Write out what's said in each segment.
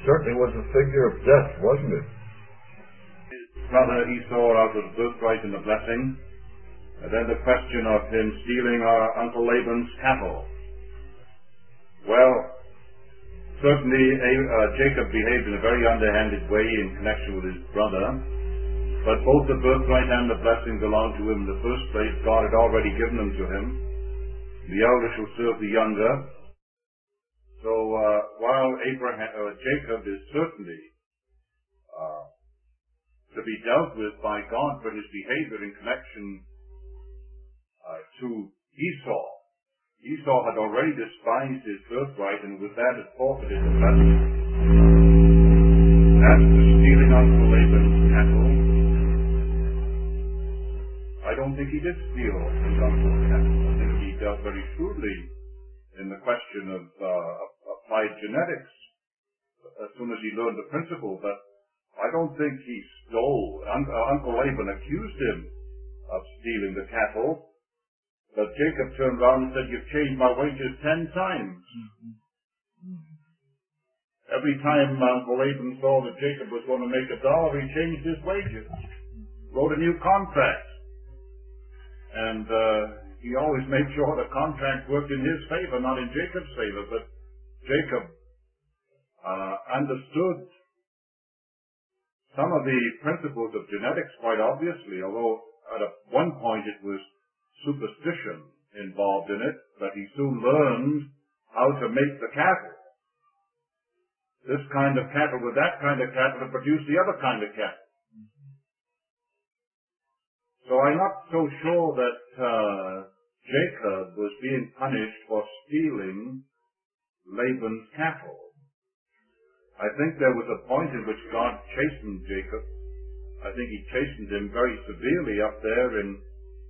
certainly was a figure of death, wasn't it? His brother Esau out of the birthright and the blessing. And then the question of him stealing our Uncle Laban's cattle. Well, certainly Jacob behaved in a very underhanded way in connection with his brother, but both the birthright and the blessing belonged to him in the first place. God had already given them to him. The elder shall serve the younger. So while Jacob is certainly to be dealt with by God for his behavior in connection to Esau. Esau had already despised his birthright and with that had forfeited the blessing. As to stealing Uncle Laban's cattle, I don't think he did steal his uncle's cattle. I think he dealt very shrewdly in the question of applied genetics as soon as he learned the principle, but I don't think he stole. Uncle Laban accused him of stealing the cattle. But Jacob turned around and said, "You've changed my wages 10 times. Every time Uncle Laban saw that Jacob was going to make $1, he changed his wages, wrote a new contract. And he always made sure the contract worked in his favor, not in Jacob's favor. But Jacob understood some of the principles of genetics quite obviously, although at one point it was superstition involved in it, but he soon learned how to make the cattle. This kind of cattle with that kind of cattle to produce the other kind of cattle. So I'm not so sure that Jacob was being punished for stealing Laban's cattle. I think there was a point in which God chastened Jacob. I think he chastened him very severely up there in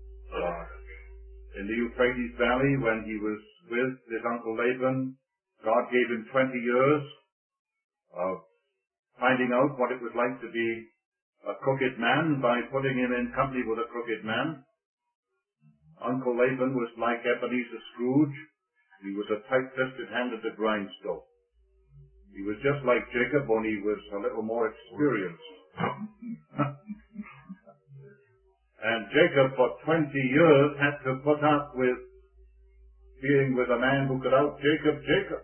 the Euphrates Valley when he was with his uncle Laban. God gave him 20 years of finding out what it was like to be a crooked man by putting him in company with a crooked man. Uncle Laban was like Ebenezer Scrooge. He was a tight-fisted hand at the grindstone. He was just like Jacob, only he was a little more experienced. And Jacob, for 20 years, had to put up with being with a man who could out-Jacob Jacob.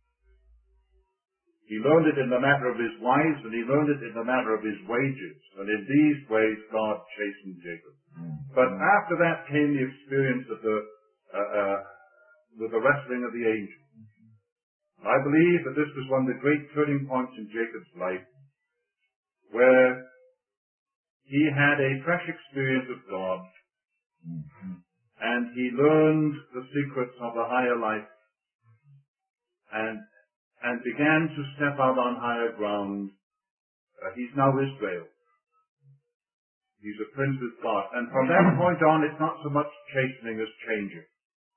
He learned it in the matter of his wives, and he learned it in the matter of his wages. And in these ways, God chastened Jacob. But after that came the experience of with the wrestling of the angel. I believe that this was one of the great turning points in Jacob's life, where he had a fresh experience of God, and he learned the secrets of the higher life, and began to step out on higher ground. He's now Israel. He's a prince with God. And from that point on, it's not so much chastening as changing.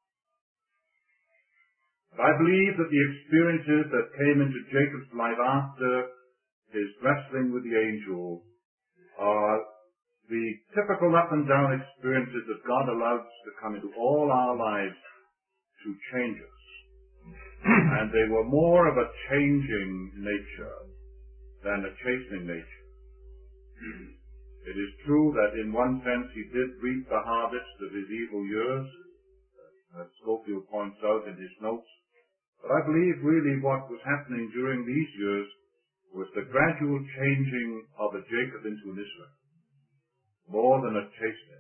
But I believe that the experiences that came into Jacob's life after his wrestling with the angel are the typical up and down experiences that God allows to come into all our lives to change us. And they were more of a changing nature than a chastening nature. It is true that in one sense he did reap the harvest of his evil years, as Schofield points out in his notes. But I believe really what was happening during these years was the gradual changing of a Jacob into an Israel, more than a chastening.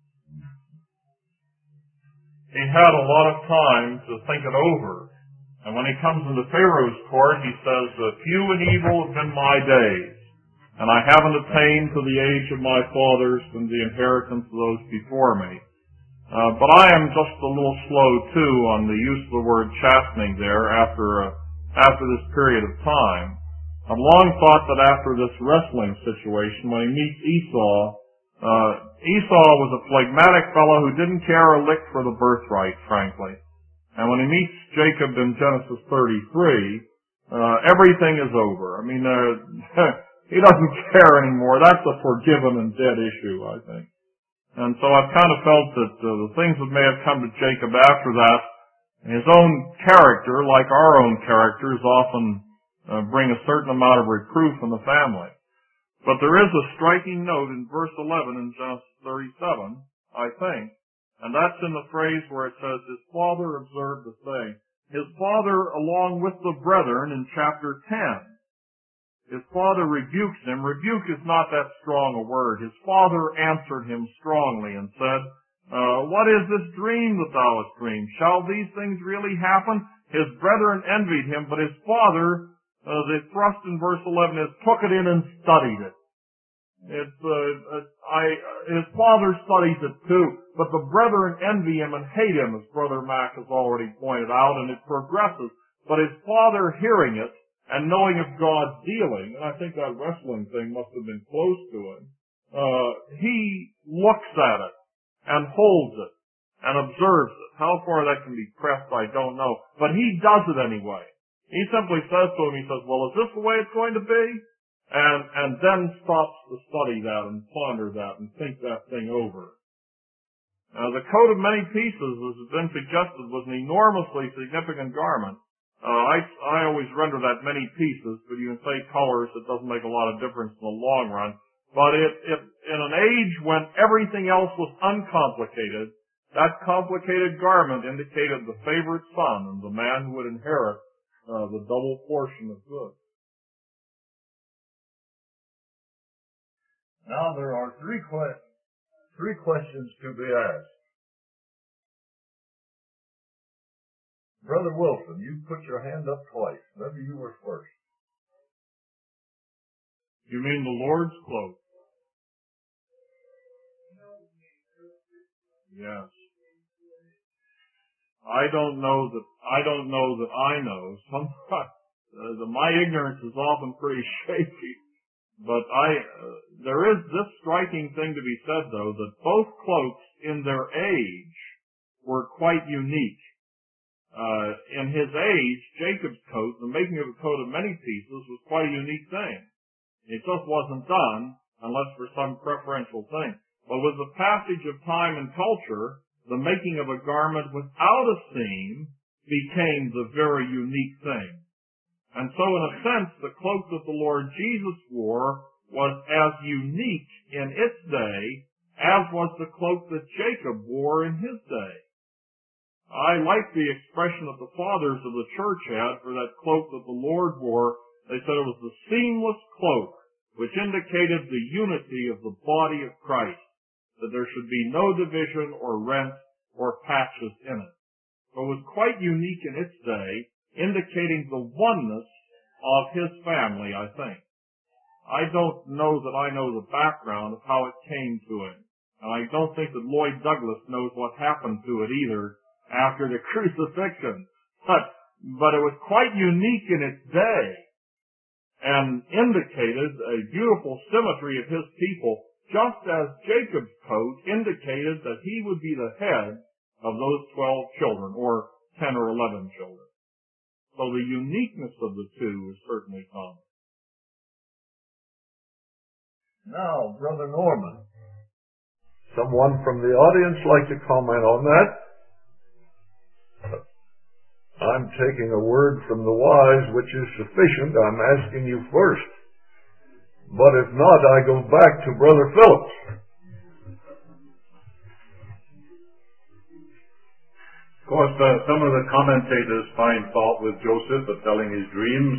He had a lot of time to think it over. And when he comes into Pharaoh's court, he says, "Few and evil have been my days, and I haven't attained to the age of my fathers and the inheritance of those before me." But I am just a little slow, too, on the use of the word chastening there after this period of time. I've long thought that after this wrestling situation, when he meets Esau, Esau was a phlegmatic fellow who didn't care a lick for the birthright, frankly. And when he meets Jacob in Genesis 33, everything is over. I mean, he doesn't care anymore. That's a forgiven and dead issue, I think. And so I've kind of felt that the things that may have come to Jacob after that, his own character, like our own character, is often bring a certain amount of reproof in the family. But there is a striking note in verse 11 in Genesis 37, I think, and that's in the phrase where it says, his father observed the thing. His father, along with the brethren in chapter 10, his father rebukes him. Rebuke is not that strong a word. His father answered him strongly and said, what is this dream that thou hast dreamed? Shall these things really happen? His brethren envied him, but his father, the thrust in verse 11 is, took it in and studied it. His father studies it too, but the brethren envy him and hate him, as Brother Mack has already pointed out, and it progresses. But his father, hearing it and knowing of God's dealing, and I think that wrestling thing must have been close to him, he looks at it and holds it and observes it. How far that can be pressed, I don't know, but he does it anyway. He simply says to him, he says, well, is this the way it's going to be? And then stops to study that and ponder that and think that thing over. The coat of many pieces, as has been suggested, was an enormously significant garment. I always render that many pieces, but you can say colors, it doesn't make a lot of difference in the long run. But in an age when everything else was uncomplicated, that complicated garment indicated the favorite son and the man who would inherit the double portion of goods. Now there are three questions to be asked. Brother Wilson, you put your hand up twice. Maybe you were first. You mean the Lord's cloak? Yes. I don't know that I know. My ignorance is often pretty shaky. But there is this striking thing to be said, though, that both cloaks in their age were quite unique. In his age, Jacob's coat, the making of a coat of many pieces, was quite a unique thing. It just wasn't done unless for some preferential thing. But with the passage of time and culture, the making of a garment without a seam became the very unique thing. And so, in a sense, the cloak that the Lord Jesus wore was as unique in its day as was the cloak that Jacob wore in his day. I like the expression that the fathers of the church had for that cloak that the Lord wore. They said it was the seamless cloak, which indicated the unity of the body of Christ, that there should be no division or rent or patches in it. So it was quite unique in its day, indicating the oneness of his family, I think. I don't know that I know the background of how it came to him. And I don't think that Lloyd Douglas knows what happened to it either after the crucifixion. But it was quite unique in its day and indicated a beautiful symmetry of his people, just as Jacob's coat indicated that he would be the head of those 12 children, or 10 or 11 children. So the uniqueness of the two is certainly common. Now, Brother Norman, someone from the audience like to comment on that? I'm taking a word from the wise, which is sufficient. I'm asking you first. But if not, I go back to Brother Phillips. Of course, some of the commentators find fault with Joseph for telling his dreams.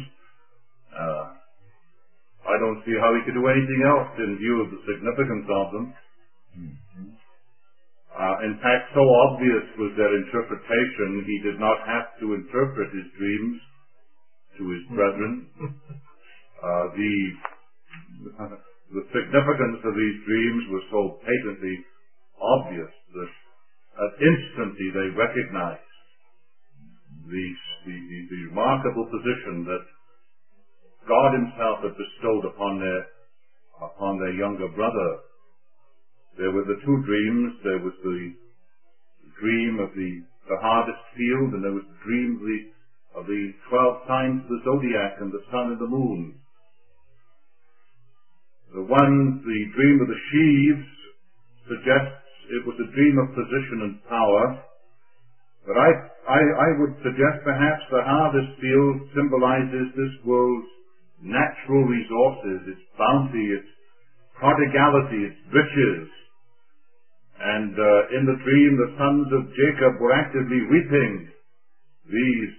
I don't see how he could do anything else in view of the significance of them. In fact, so obvious was their interpretation, he did not have to interpret his dreams to his brethren. The significance of these dreams was so patently obvious that instantly they recognized the remarkable position that God himself had bestowed upon their younger brother. There were the two dreams. There was the dream of the harvest field, and there was the dream of the 12 signs of the zodiac and the sun and the moon. The dream of the sheaves, suggests it was a dream of position and power. But I would suggest perhaps the harvest field symbolizes this world's natural resources, its bounty, its prodigality, its riches. And in the dream, the sons of Jacob were actively reaping these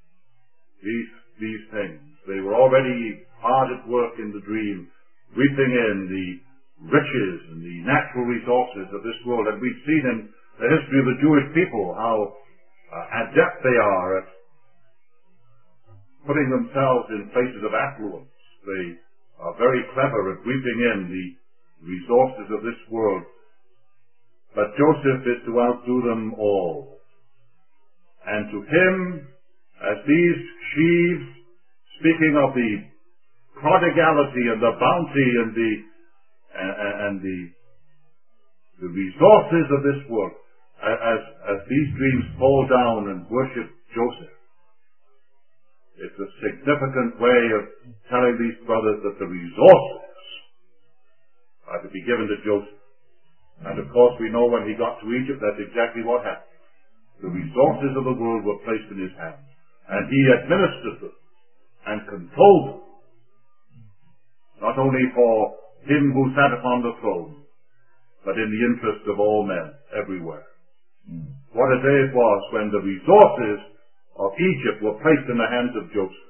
things. They were already hard at work in the dream, reaping in the riches and the natural resources of this world. And we've seen in the history of the Jewish people how adept they are at putting themselves in places of affluence. They are very clever at reaping in the resources of this world. But Joseph is to outdo them all. And to him, as these sheaves, speaking of the prodigality and the bounty and the resources of this world, as these dreams fall down and worship Joseph, it's a significant way of telling these brothers that the resources are to be given to Joseph. And of course we know when he got to Egypt, that's exactly what happened. The resources of the world were placed in his hands, and he administered them and controlled them, not only for him who sat upon the throne, but in the interest of all men everywhere. What a day it was when the resources of Egypt were placed in the hands of Joseph.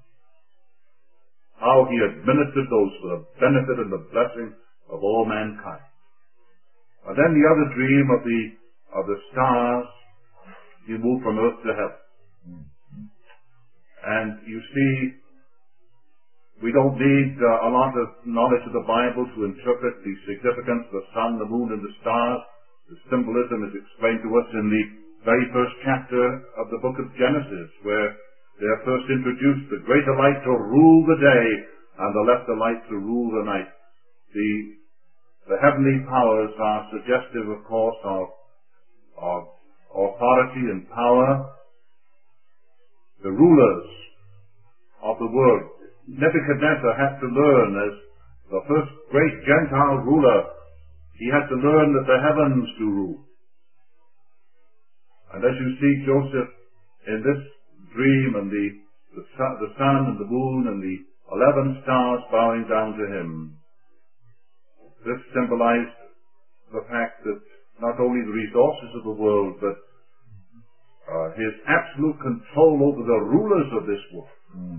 How he administered those for the benefit and the blessing of all mankind. And then the other dream of the stars, you move from earth to heaven. And you see, we don't need a lot of knowledge of the Bible to interpret the significance of the sun, the moon, and the stars. The symbolism is explained to us in the very first chapter of the book of Genesis, where they are first introduced, the greater light to rule the day, and the lesser light to rule the night. The heavenly powers are suggestive, of course, of authority and power. The rulers of the world. Nebuchadnezzar had to learn, as the first great Gentile ruler, he had to learn that the heavens do rule. And as you see Joseph in this dream, and the sun and the moon and the 11 stars bowing down to him, this symbolized the fact that not only the resources of the world, but his absolute control over the rulers of this world.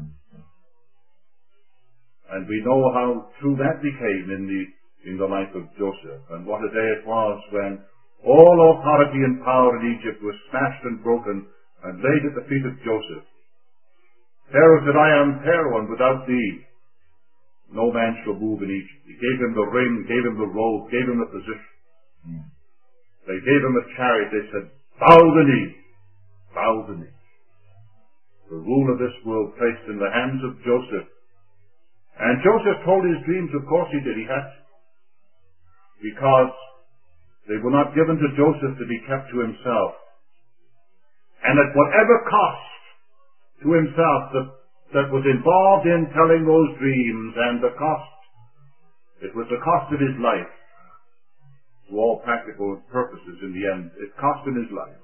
And we know how true that became in the life of Joseph. And what a day it was when all authority and power in Egypt was smashed and broken and laid at the feet of Joseph. Pharaoh said, I am Pharaoh, and without thee no man shall move in Egypt. He gave him the ring, gave him the robe, gave him the position. They gave him a chariot. They said, bow the knee. Bow the knee. The rule of this world placed in the hands of Joseph. And Joseph told his dreams, of course he did. He had to. Because they were not given to Joseph to be kept to himself. And at whatever cost to himself that was involved in telling those dreams, and it was the cost of his life. To all practical purposes in the end, it cost him his life.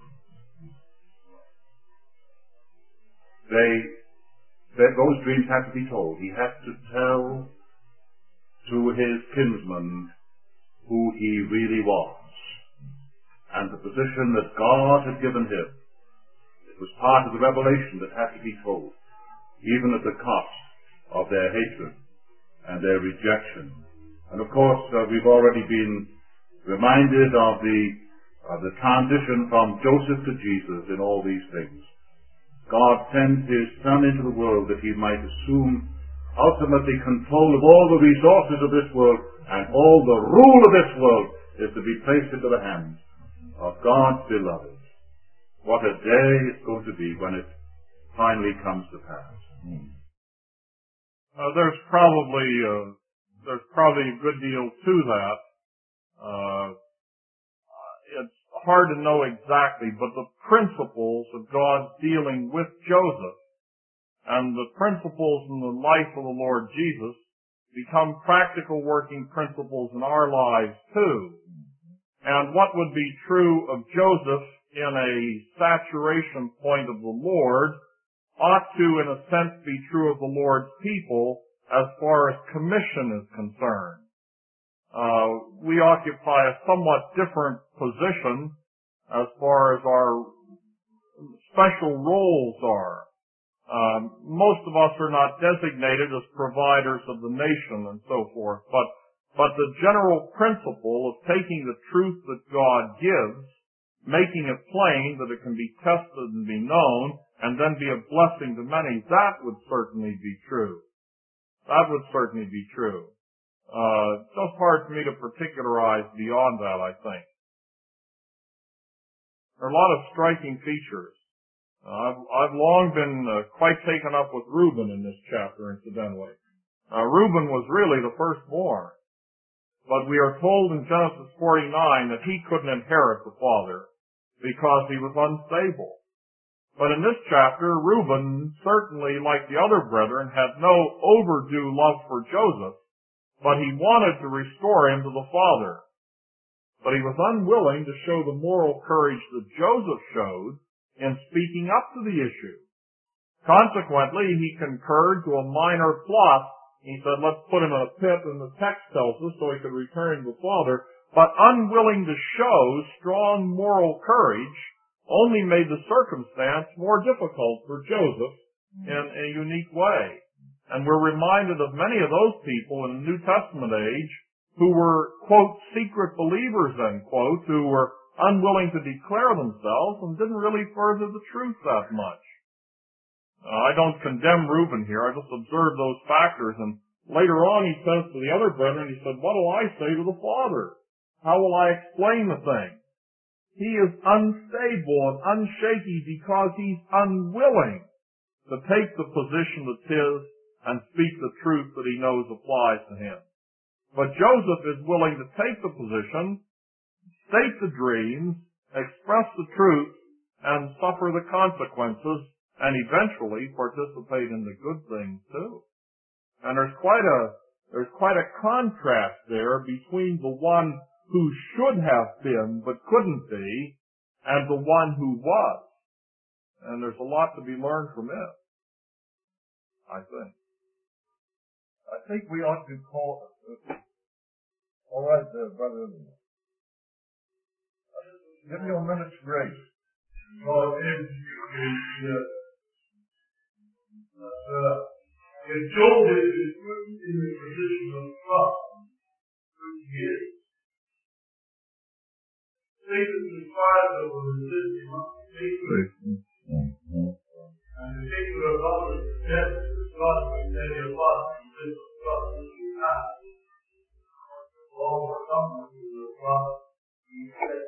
Those dreams had to be told. He had to tell to his kinsmen who he really was, and the position that God had given him. It was part of the revelation that had to be told, even at the cost of their hatred and their rejection. And of course, we've already been reminded of the transition from Joseph to Jesus in all these things. God sent his Son into the world that he might assume ultimately control of all the resources of this world, and all the rule of this world is to be placed into the hands of God's beloved. What a day it's going to be when it finally comes to pass. There's probably a good deal to that. It's hard to know exactly, but the principles of God dealing with Joseph and the principles in the life of the Lord Jesus become practical working principles in our lives too. And what would be true of Joseph in a saturation point of the Lord ought to, in a sense, be true of the Lord's people as far as commission is concerned. We occupy a somewhat different position as far as our special roles are. Most of us are not designated as providers of the nation and so forth, but the general principle of taking the truth that God gives, making it plain that it can be tested and be known, and then be a blessing to many, that would certainly be true. That would certainly be true. It's just hard for me to particularize beyond that, I think. There are a lot of striking features. I've long been quite taken up with Reuben in this chapter, incidentally. Reuben was really the firstborn, but we are told in Genesis 49 that he couldn't inherit the father because he was unstable. But in this chapter, Reuben, certainly like the other brethren, had no overdue love for Joseph, but he wanted to restore him to the father. But he was unwilling to show the moral courage that Joseph showed in speaking up to the issue. Consequently, he concurred to a minor plot. He said, let's put him in a pit, and the text tells us, so he could return to the father. But unwilling to show strong moral courage only made the circumstance more difficult for Joseph in a unique way. And we're reminded of many of those people in the New Testament age who were, quote, secret believers, end quote, who were unwilling to declare themselves and didn't really further the truth that much. I don't condemn Reuben here. I just observe those factors. And later on he says to the other brethren, he said, what will I say to the father? How will I explain the thing? He is unstable and unshaky because he's unwilling to take the position that's his and speak the truth that he knows applies to him. But Joseph is willing to take the position, state the dreams, express the truth, and suffer the consequences, and eventually participate in the good things too. And there's quite a contrast there between the one who should have been but couldn't be, and the one who was. And there's a lot to be learned from it, I think. I think we ought to call. All right, brother. Give me a minute's grace. Well, if Job is put in the position of trust, which he is, Satan despises of a resisting sacred, and the sacred of others death is God with many of us in this trust which we have. All for someone who is trust, he said,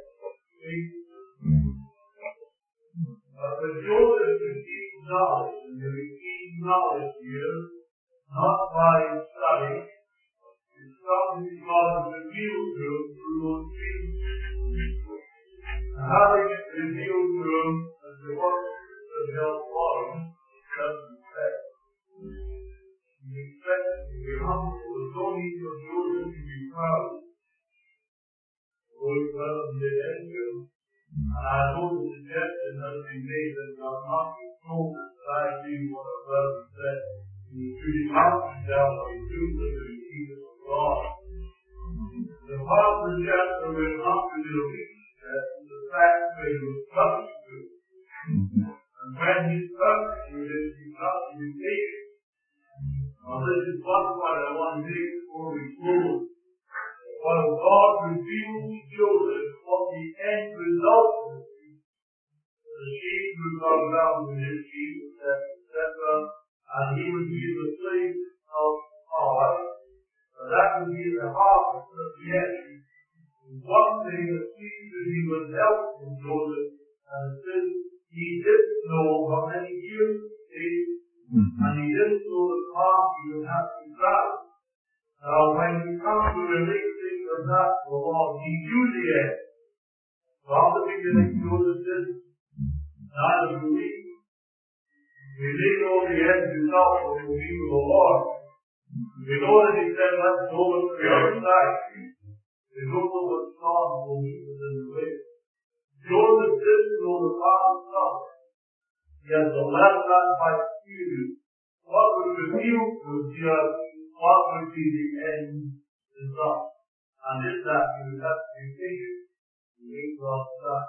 but when Joseph received knowledge, and he received knowledge here, not by study, it's something God has revealed to him through those dreams. And how they get revealed to him as the work of hell for him, doesn't say. He expects to be humble, there's no need for Joseph to be proud. Going well and did anything. And I know the suggestion has been made that I'm not told that I see what our brother said. He was really confident down what he do with the kingdom of God. The part of the chapter we're not really looking at is the fact that he was subject to. And when he's subject to it, he's not to be patient. Now this is one point I want to make before we close. While God revealed to Joseph what the end result would be, the sheep would come down with his sheep, etc., and he would be the slave of our. And that would be the harvest at the end. One thing that seems that he was helped from Joseph, and since he didn't know how many years it would take, and he didn't know the path he would have to travel. Now, when we come to relate things of that to the Lord, he knew the end. From the beginning, Joseph did neither do we. We may know the end result when we meet with the Lord. We know that he said, let's go to the other side. We don't know what song will meet us in the way. Join the system on the Father's side. Yet the left not by you. What would reveal to just what would be the end result? And if that you have to be patient. Wait for God.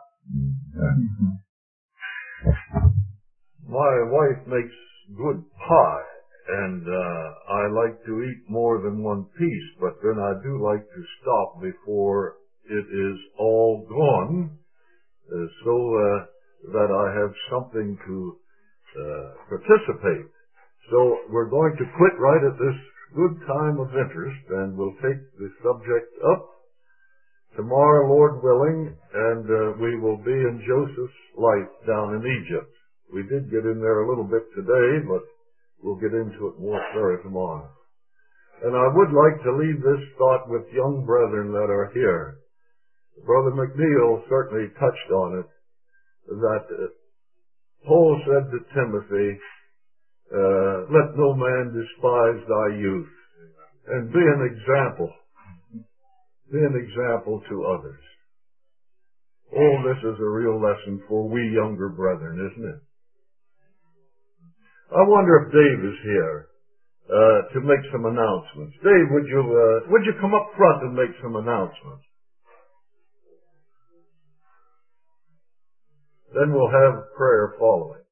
My wife makes good pie, and I like to eat more than one piece, but then I do like to stop before it is all gone, so that I have something to participate. So we're going to quit right at this good time of interest, and we'll take the subject up tomorrow, Lord willing, and we will be in Joseph's life down in Egypt. We did get in there a little bit today, but we'll get into it more thoroughly tomorrow. And I would like to leave this thought with young brethren that are here. Brother McNeil certainly touched on it, that Paul said to Timothy, let no man despise thy youth, and be an example. Be an example to others. Oh, this is a real lesson for we younger brethren, isn't it? I wonder if Dave is here to make some announcements. Dave, would you come up front and make some announcements? Then we'll have prayer following.